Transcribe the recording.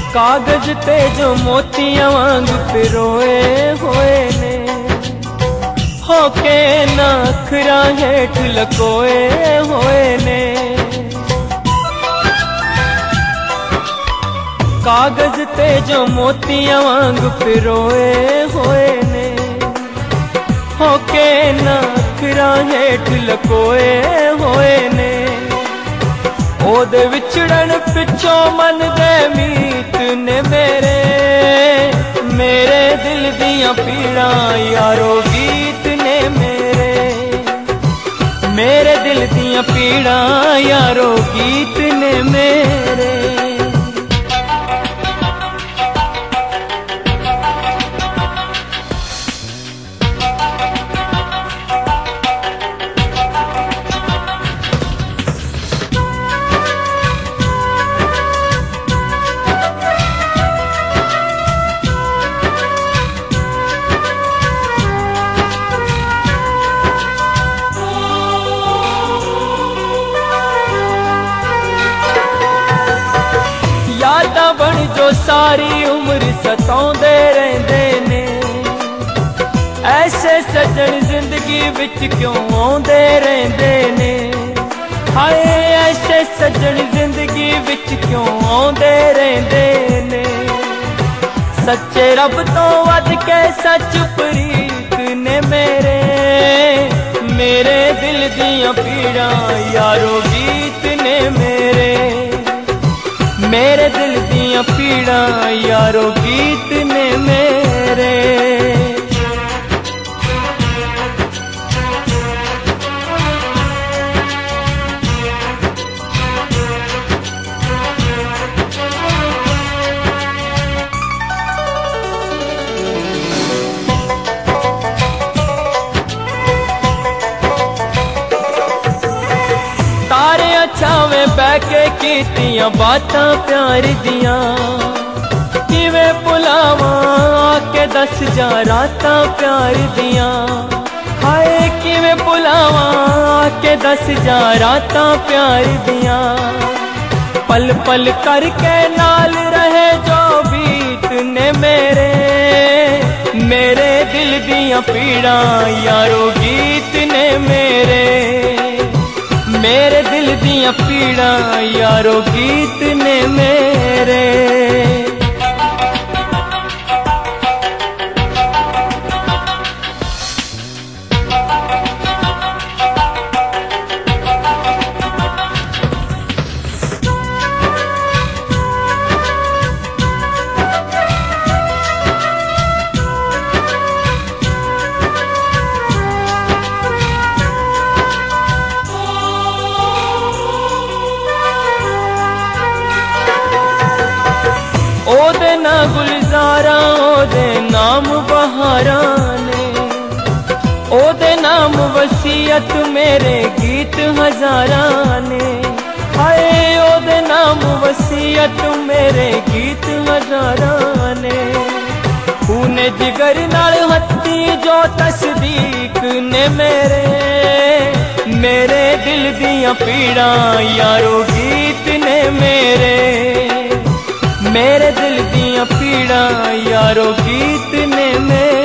कागज ते जो मोतियां वांग पिरोए होए ने, होके ना अखरा हेठ लकोए होए ने। कागज ते जो मोतियां वांग पिरोए होए ने, होके ना अखरा हेठ लकोए होए ने। ओदे विछड़न पिछो मन दे मीत ने मेरे, मेरे दिल दियां पीड़ा यारो गीत ने मेरे, मेरे दिल दियां पीड़ा यारो गीत ने मेरे। बन जो सारी उम्र सताउंदे रहंदे ने, ऐसे सजन जिंदगी विच क्यों आउंदे रहंदे ने। हाय ऐसे सजन जिंदगी विच क्यों आउंदे रहंदे ने। सच्चे रब तो वध के सच प्रीत ने मेरे, मेरे दिल दियां पीड़ा यारो गीत ने मेरे, मेरे दिल दियां पीड़ा यारो गीत ने मेरे। तारे छावे बैके कीतियां बातां प्यार दियां, किवें भुलावां आके दस जा रातां प्यार दियां। हाय किवें भुलावां आके दस जा रातां प्यार दियां। पल पल करके नाल रहे जो बीत ने मेरे, मेरे दिल दियां पीड़ा यारो गीत ने मेरे, मेरे दिल दियां पीड़ा यारो गीत ने मेरे। ओदे ना गुलजारा ओदे नाम बहारा ने, ओदे नाम वसीयत मेरे गीत हजारा ने। हाय ओदे नाम वसीयत मेरे गीत हजारा ने। खून जिगर नाल हत्ती जो तस्दीक ने मेरे, मेरे दिल दियां पीड़ा यारो गीत ने मेरे, मेरे दिल दियां पीड़ा यारो गीत ने मेरे।